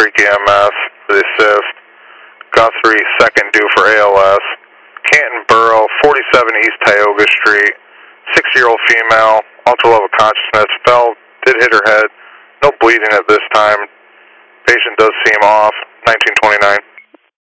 Creek EMS for the assist. Guthrie, second due for ALS. Canton Borough, 47 East Tioga Street. 60-year-old female, ultra level consciousness, fell, did hit her head. No bleeding at this time. Patient does seem off, 1929.